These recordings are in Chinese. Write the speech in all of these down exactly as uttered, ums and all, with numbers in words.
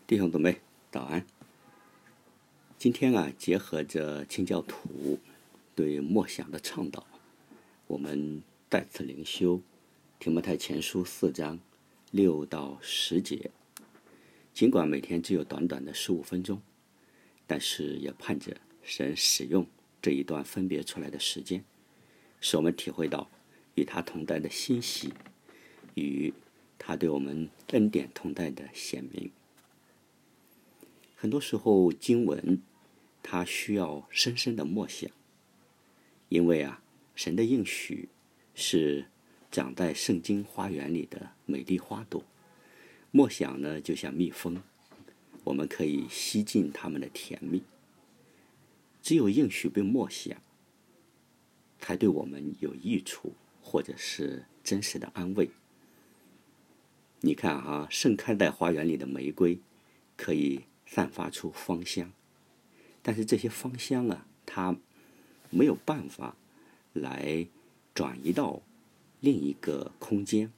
弟兄姊妹，早安。今天啊，结合着清教徒对默想的倡导，我们再次灵修提摩太前书四章六到十节。尽管每天只有短短的十五分钟，但是也盼着神使用这一段分别出来的时间，使我们体会到与他同在的欣喜，与他对我们恩典同在的显明。很多时候经文它需要深深的默想，因为啊，神的应许是长在圣经花园里的美丽花朵。默想呢，就像蜜蜂，我们可以吸进它们的甜蜜。只有应许被默想，才对我们有益处，或者是真实的安慰。你看啊，盛开在花园里的玫瑰可以散发出芳香，但是这些芳香啊，它没有办法来转移到另一个空间。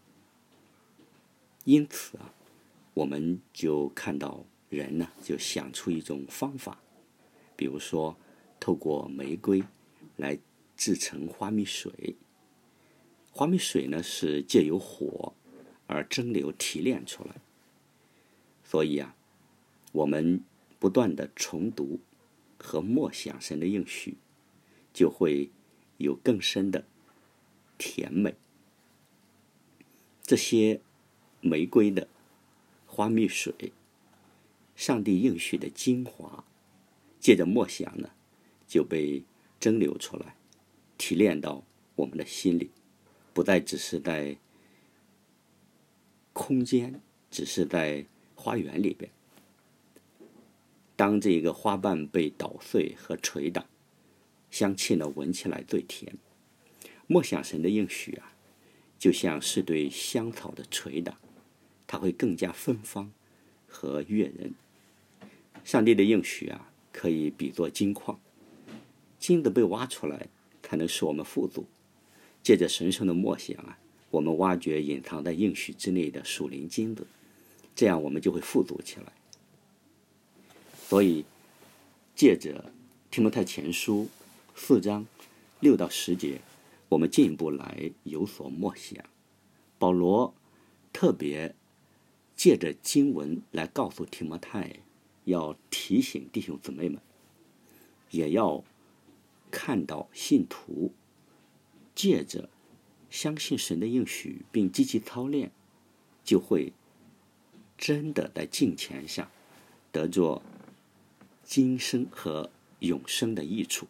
因此啊，我们就看到人呢，就想出一种方法，比如说透过玫瑰来制成花蜜水。花蜜水呢，是借由火而蒸馏提炼出来。所以啊，我们不断的重读和默想神的应许，就会有更深的甜美。这些玫瑰的花蜜水，上帝应许的精华，借着默想呢，就被蒸馏出来，提炼到我们的心里，不再只是在空间，只是在花园里边。当这个花瓣被捣碎和捶打，香气呢闻起来最甜。默想神的应许啊，就像是对香草的捶打，它会更加芬芳和悦人。上帝的应许啊，可以比作金矿，金子被挖出来，才能使我们富足。借着神圣的默想啊，我们挖掘隐藏在应许之内的属灵金子，这样我们就会富足起来。所以借着提摩太前书四章六到十节，我们进一步来有所默想。保罗特别借着经文来告诉提摩太，要提醒弟兄姊妹们，也要看到信徒借着相信神的应许并积极操练，就会真的在敬虔上得着今生和永生的益处。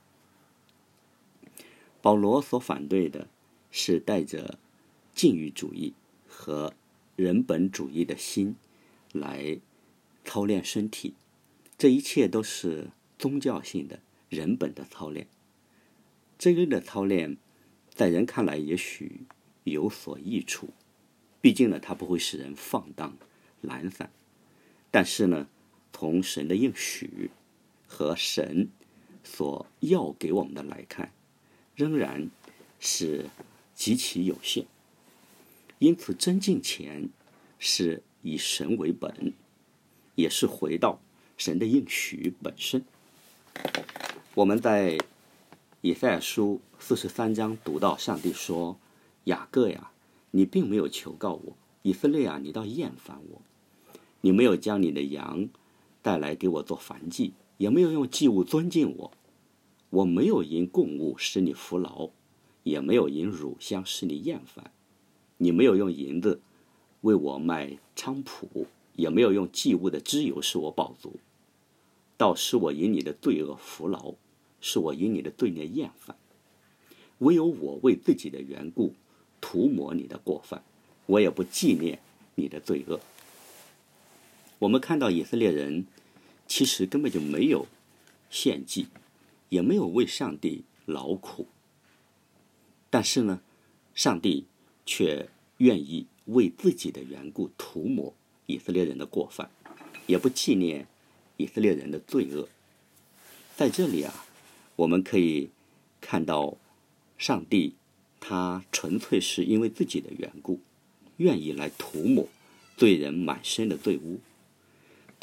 保罗所反对的是带着禁欲主义和人本主义的心来操练身体，这一切都是宗教性的人本的操练。这类的操练在人看来也许有所益处，毕竟呢，它不会使人放荡懒散，但是呢，从神的应许和神所要给我们的来看，仍然是极其有限。因此真敬虔是以神为本，也是回到神的应许本身。我们在以赛亚书四十三章读到上帝说，雅各呀，你并没有求告我，以色列啊，你倒厌烦我，你没有将你的羊带来给我做燔祭，也没有用祭物尊敬我。我没有因供物使你服劳，也没有因乳香使你厌烦。你没有用银子为我卖菖蒲，也没有用祭物的脂油使我饱足。倒使我因你的罪恶服劳，使我因你的罪孽厌烦。唯有我为自己的缘故涂抹你的过犯，我也不纪念你的罪恶。我们看到以色列人其实根本就没有献祭，也没有为上帝劳苦，但是呢，上帝却愿意为自己的缘故涂抹以色列人的过犯，也不纪念以色列人的罪恶。在这里啊，我们可以看到上帝他纯粹是因为自己的缘故，愿意来涂抹罪人满身的罪污。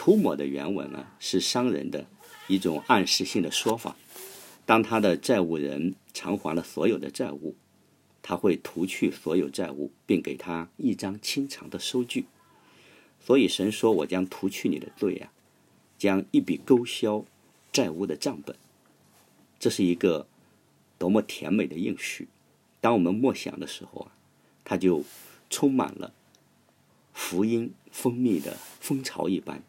涂抹的原文啊，是商人的一种暗示性的说法。当他的债务人偿还了所有的债务，他会涂去所有债务，并给他一张清偿的收据。所以神说，我将涂去你的罪啊，将一笔勾销债务的账本。这是一个多么甜美的应许。当我们默想的时候啊，它就充满了福音蜂蜜的蜂巢一般，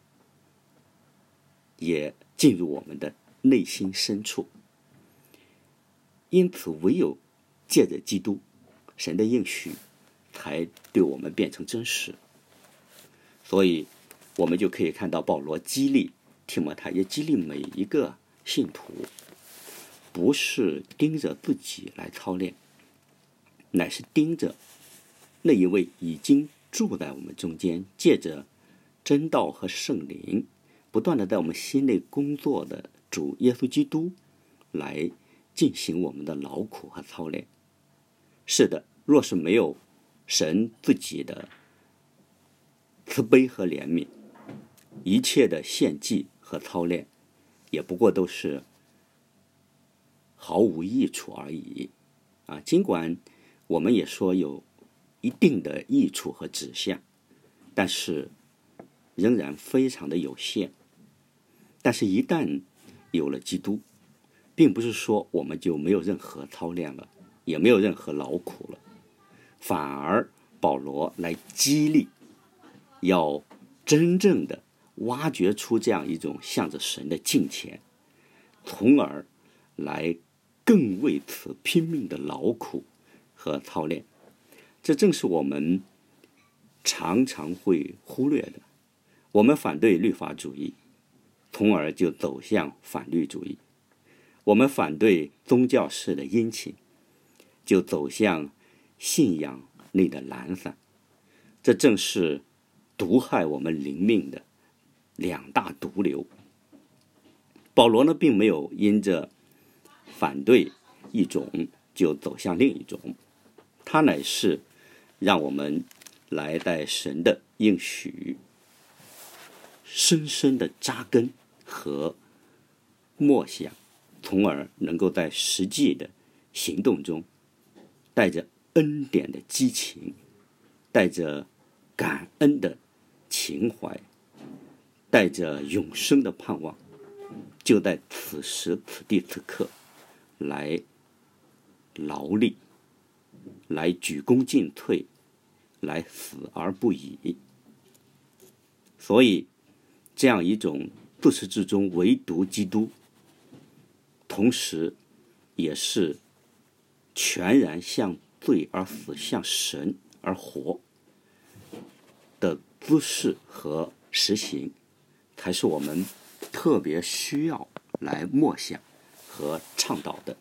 也进入我们的内心深处。因此唯有借着基督，神的应许才对我们变成真实。所以我们就可以看到保罗激励提摩太，也激励每一个信徒，不是盯着自己来操练，乃是盯着那一位已经住在我们中间，借着真道和圣灵不断的在我们心内工作的主耶稣基督来进行我们的劳苦和操练。是的，若是没有神自己的慈悲和怜悯，一切的献祭和操练也不过都是毫无益处而已啊！尽管我们也说有一定的益处和指向，但是仍然非常的有限。但是一旦有了基督，并不是说我们就没有任何操练了，也没有任何劳苦了，反而保罗来激励，要真正的挖掘出这样一种向着神的敬虔，从而来更为此拼命的劳苦和操练。这正是我们常常会忽略的。我们反对律法主义，从而就走向反律主义；我们反对宗教式的殷勤，就走向信仰内的懒散。这正是毒害我们灵命的两大毒瘤。保罗呢，并没有因着反对一种就走向另一种，他乃是让我们来在神的应许深深的扎根和默想，从而能够在实际的行动中带着恩典的激情，带着感恩的情怀，带着永生的盼望，就在此时此地此刻来劳力，来鞠躬尽瘁，来死而不已。所以这样一种自始至终唯独基督，同时也是全然向罪而死，向神而活的姿势和实行，才是我们特别需要来默想和倡导的。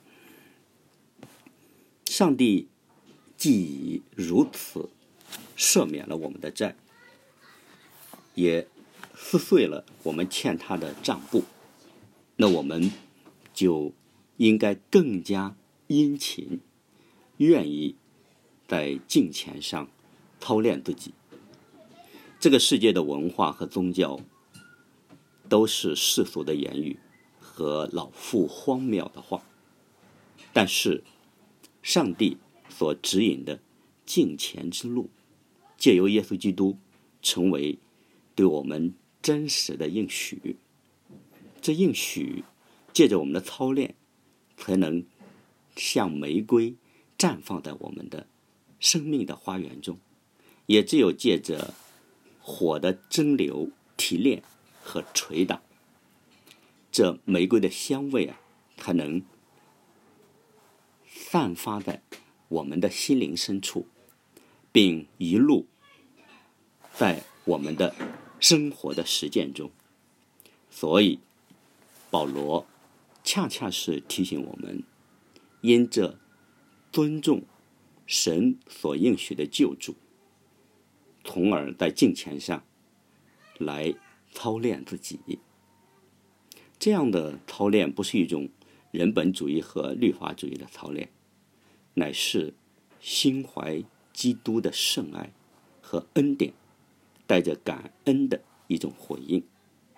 上帝既已如此赦免了我们的债，也撕碎了我们欠他的账簿，那我们就应该更加殷勤，愿意在敬虔上操练自己。这个世界的文化和宗教都是世俗的言语和老妇荒谬的话，但是上帝所指引的敬虔之路，借由耶稣基督成为对我们真实的应许。这应许借着我们的操练，才能像玫瑰绽放在我们的生命的花园中。也只有借着火的蒸馏、提炼和捶打，这玫瑰的香味啊，才能散发在我们的心灵深处，并一路在我们的生活的实践中。所以保罗恰恰是提醒我们，因着尊重神所应许的救主，从而在敬虔上来操练自己。这样的操练不是一种人本主义和律法主义的操练，乃是心怀基督的圣爱和恩典，带着感恩的一种回应。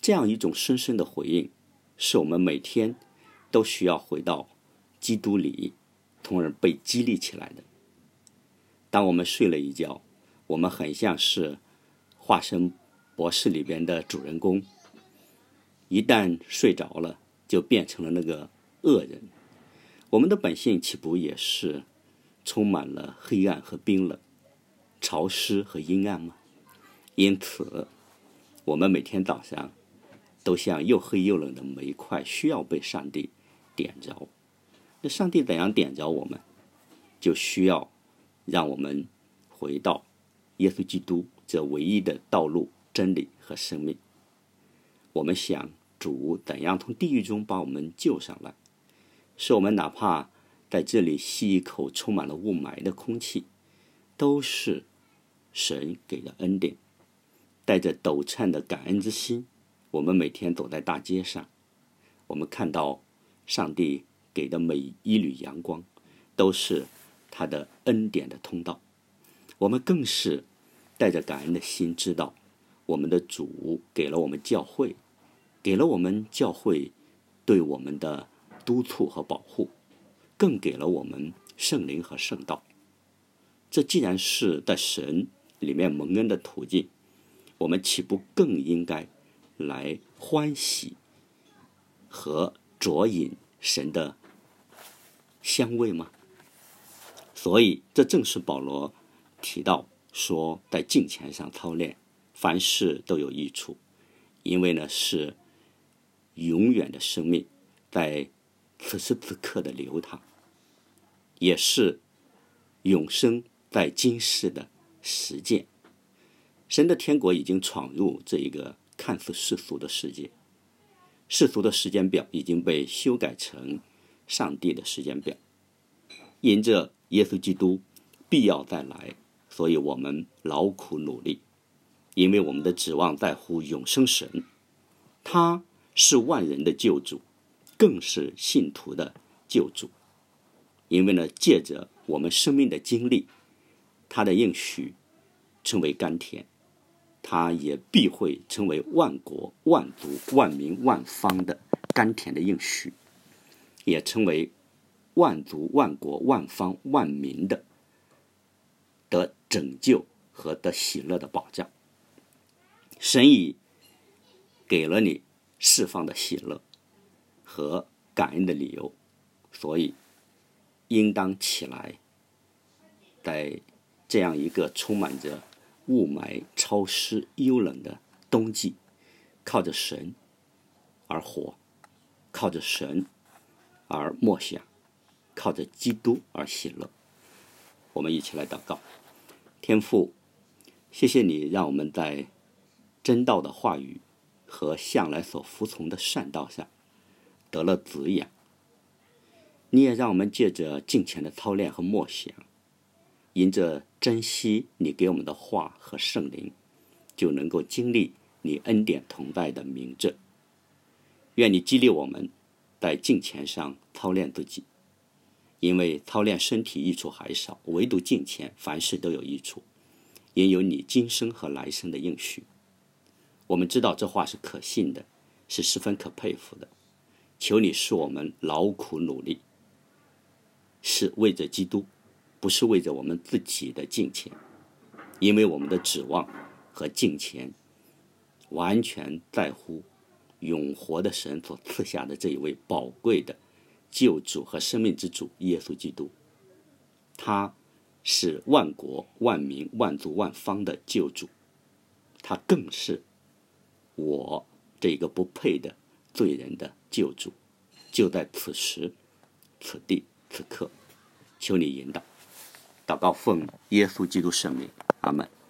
这样一种深深的回应，是我们每天都需要回到基督里，从而被激励起来的。当我们睡了一觉，我们很像是化身博士里边的主人公，一旦睡着了，就变成了那个恶人。我们的本性岂不也是充满了黑暗和冰冷、潮湿和阴暗吗？因此，我们每天早上都像又黑又冷的煤块，需要被上帝点着。那上帝怎样点着我们，就需要让我们回到耶稣基督这唯一的道路、真理和生命。我们想主怎样从地狱中把我们救上来，使我们哪怕在这里吸一口充满了雾霾的空气，都是神给的恩典。带着陡颤的感恩之心，我们每天走在大街上，我们看到上帝给的每一缕阳光，都是他的恩典的通道。我们更是带着感恩的心，知道我们的主给了我们教会，给了我们教会对我们的督促和保护，更给了我们圣灵和圣道。这既然是在神里面蒙恩的途径，我们岂不更应该来欢喜和酌饮神的香味吗？所以这正是保罗提到说，在敬虔上操练，凡事都有益处，因为呢是永远的生命在此时此刻的流淌，也是永生在今世的实践。神的天国已经闯入这一个看似世俗的世界，世俗的时间表已经被修改成上帝的时间表。因着耶稣基督必要再来，所以我们劳苦努力，因为我们的指望在乎永生神，他是万人的救主，更是信徒的救主。因为呢，借着我们生命的经历，他的应许成为甘甜，他也必会成为万国万族万民万方的甘甜的应许，也成为万族万国万方万民的得拯救和得喜乐的保障。神已给了你释放的喜乐和感恩的理由，所以应当起来，在这样一个充满着雾霾、潮湿、幽冷的冬季，靠着神而活，靠着神而默想，靠着基督而喜乐。我们一起来祷告。天父，谢谢你让我们在真道的话语和向来所服从的善道上得了滋养，你也让我们借着敬虔的操练和默想，因着珍惜你给我们的话和圣灵，就能够经历你恩典同在的明证。愿你激励我们在敬虔上操练自己，因为操练身体益处还少，唯独敬虔凡事都有益处，因有你今生和来生的应许。我们知道这话是可信的，是十分可佩服的。求你使我们劳苦努力，是为着基督，不是为着我们自己的敬虔，因为我们的指望和敬虔完全在乎永活的神所赐下的这一位宝贵的救主和生命之主耶稣基督。他是万国万民万族万方的救主，他更是我这个不配的罪人的救主。就在此时此地此刻，求你引导。祷告奉耶稣基督圣名，阿们。